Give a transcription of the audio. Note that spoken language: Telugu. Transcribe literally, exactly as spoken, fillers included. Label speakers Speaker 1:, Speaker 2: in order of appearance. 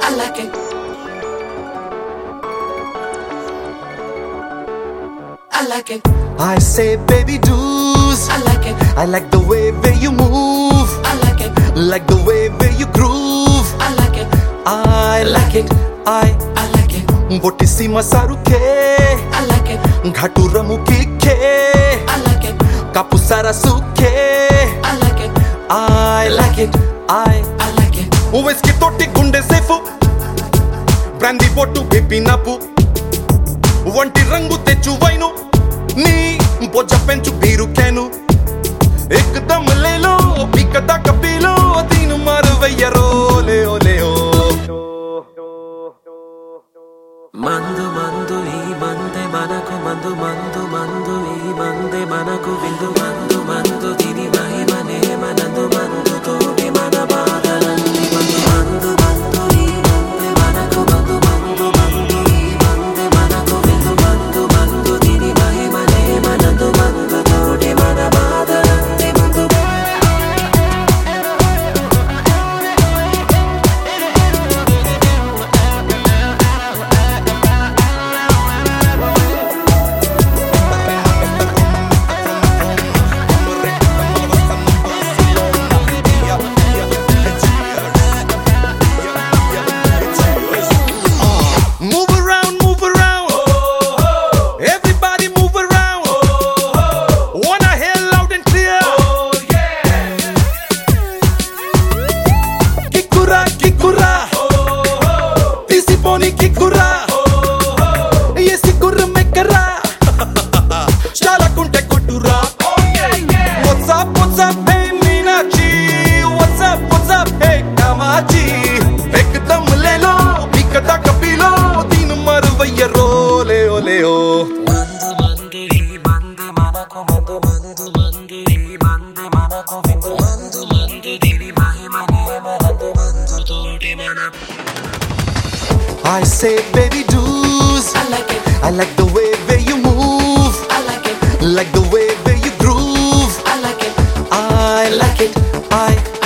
Speaker 1: I like it. I like it.
Speaker 2: I say baby do's.
Speaker 1: I like it.
Speaker 2: I like the way where you move,
Speaker 1: I like it.
Speaker 2: like the way where you groove.
Speaker 1: I like it.
Speaker 2: I like it. I
Speaker 1: I like it.
Speaker 2: बोटी सीमा सारुके
Speaker 1: I like it.
Speaker 2: घाटू Ramu किखे
Speaker 1: I like it.
Speaker 2: कापू सारा सुखे.
Speaker 1: I like it.
Speaker 2: I like it. I
Speaker 1: I like it.
Speaker 2: whiskey తోటి గుండె సేఫు బ్రాందీ బొట్టు బేబీ నాపు వంటి రంగు తెచ్చు వైను నీ బొజ్జ పెంచు బీరు కేను एकदम ले लो पिकदा कपीलो तीन मार वैया रोले ओले ओ
Speaker 3: మందు మందు ఈ మందే మనకు మందు మందు మందు ఈ మందే మనకు విందు మందు మందు తిని మహిమనే మనందు మందు తోటి మన బాధలన్నీ మందు మందు మందు ఈ మందే మనకు మందు మందు మందు ఈ మందే మనకు విందు మందు మందు తిని మహిమనే మనందు మందు తోటి మన బాధలన్నీ మందు.
Speaker 2: Move around, move around. Everybody move around. Wanna hear loud and clear? Kikura, kikura. Tisi poni kikura. Ye sikura mekara. Chala kunte kutura. What's up, what's up, hey Meenakshi? What's up, what's up, hey Kamachi? Ekdam le lo, pikada kapilo, teen mar vaiya role ole o.
Speaker 3: మందు మందు ఈ మందే మనకు మందు మందు మందు ఈ మందే మనకు విందు మందు మందు తిని మహిమనే మనందు మందు తోటి మన.
Speaker 2: I say baby do's.
Speaker 1: I like it.
Speaker 2: I like the way where you move,
Speaker 1: I like it.
Speaker 2: like the way where you groove.
Speaker 1: I like it.
Speaker 2: I like it. I